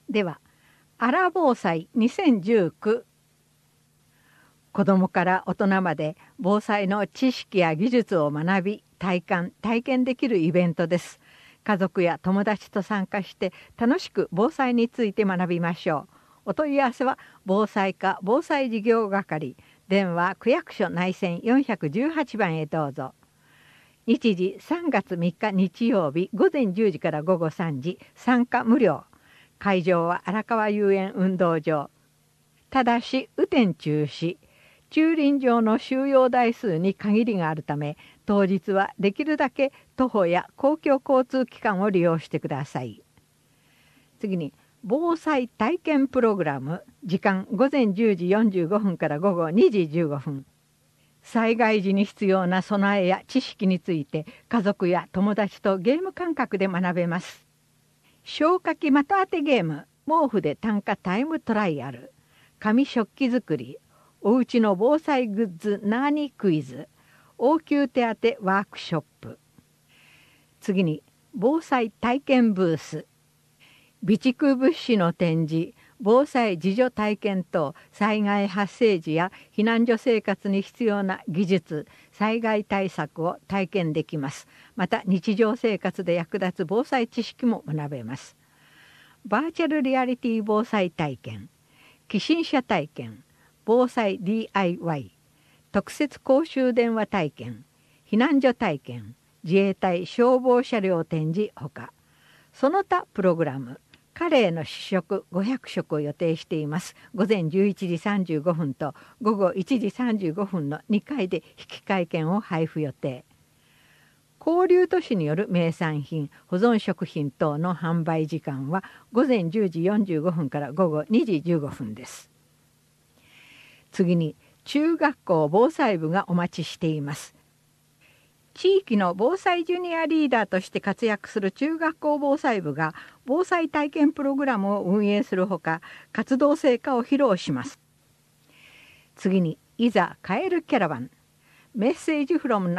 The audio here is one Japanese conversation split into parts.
では、アラ防災2019。子どもから大人まで防災の知識や技術を学び、体験できるイベントです。家族や友達と参加して楽しく防災について学びましょう。お問い合わせは防災課防災事業係、電話区役所内線418番へどうぞ。日時3月3日日曜日午前10時から午後3時、参加無料。会場は荒川遊園運動場。ただし雨天中止。駐輪場の収容台数に限りがあるため、当日はできるだけ徒歩や公共交通機関を利用してください。次に、防災体験プログラム。時間午前10時45分から午後2時15分。災害時に必要な備えや知識について家族や友達とゲーム感覚で学べます。消火器的当てゲーム、毛布で短歌タイムトライアル、紙食器作り、おうちの防災グッズなーにクイズ、応急手当ワークショップ。次に、防災体験ブース。備蓄物資の展示、防災自助体験等、災害発生時や避難所生活に必要な技術、災害対策を体験できます。また日常生活で役立つ防災知識も学べます。バーチャルリアリティ防災体験、起震車体験、防災 DIY、特設公衆電話体験、避難所体験、自衛隊消防車両展示ほか、その他プログラム、カレーの試食500食を予定しています。午前11時35分と午後1時35分の2回で引換券を配布予定。交流都市による名産品、保存食品等の販売時間は午前10時45分から午後2時15分です。次に、中学校防災部がお待ちしています。地域の防災ジュニアリーダーとして活躍する中学校防災部が防災体験プログラムを運営するほか、活動成果を披露します。次に、いざ帰るキャラバン。メッセージ from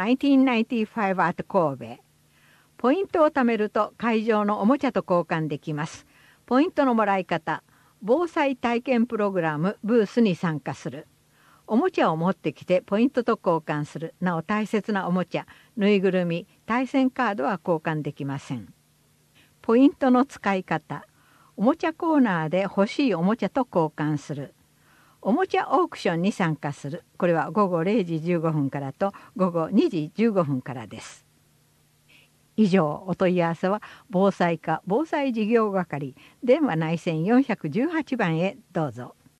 1995 at 神戸。ポイントを貯めると会場のおもちゃと交換できます。ポイントのもらい方。防災体験プログラムブースに参加する。おもちゃを持ってきてポイントと交換する。なお大切なおもちゃ、ぬいぐるみ、対戦カードは交換できません。ポイントの使い方。おもちゃコーナーで欲しいおもちゃと交換する。おもちゃオークションに参加する。これは午後0時15分からと午後2時15分からです。以上、お問い合わせは防災課防災事業係、電話内線418番へどうぞ。